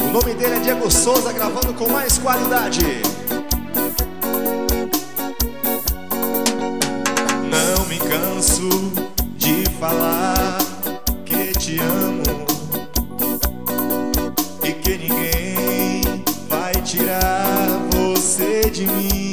O nome dele é Diego Souza, gravando com mais qualidade. Não me canso de falar que te amo e que ninguém vai tirar você de mim.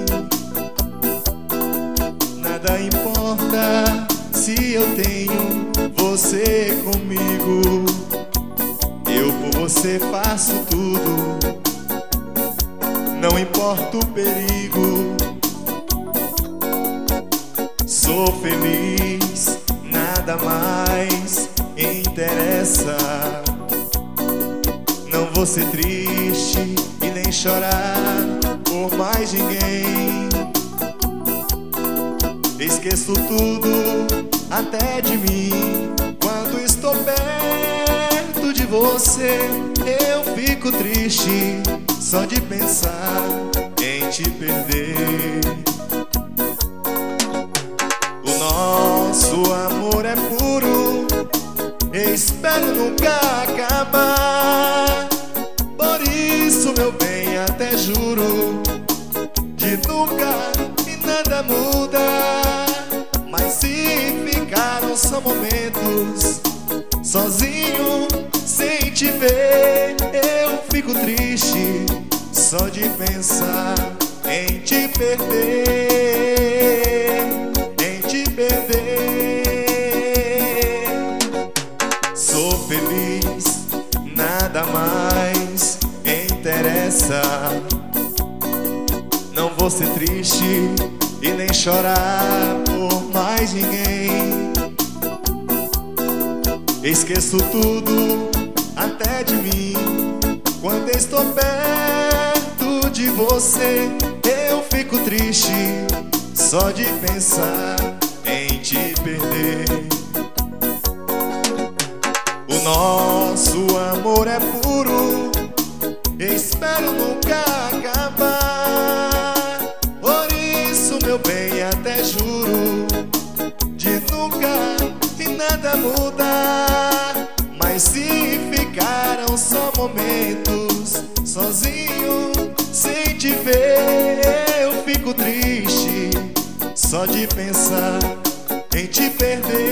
Nada importa se eu tenho você comigo. Eu por você faço tudo, não importa o perigo. Sou feliz, nada mais interessa. Não vou ser triste e nem chorar por mais ninguém. Esqueço tudo, até de mim. Quando estou perto de você, eu fico triste só de pensar em te perder. O nosso amor é puro, espero nunca acabar. Por isso, meu bem, até juro de nunca e nada mudar. Mas se ficaram só momentos sozinho, sem te ver, eu fico triste só de pensar em te perder, em te perder. Sou feliz, nada mais interessa. Não vou ser triste e nem chorar por mais ninguém. Esqueço tudo, até de mim. Quando estou perto de você, eu fico triste só de pensar em te perder. O nosso amor é puro, espero nunca acabar. Por isso, meu bem, até juro de nunca e nada mudar. Mas se ficaram só momentos sozinho, sem te ver, eu fico triste só de pensar em te perder.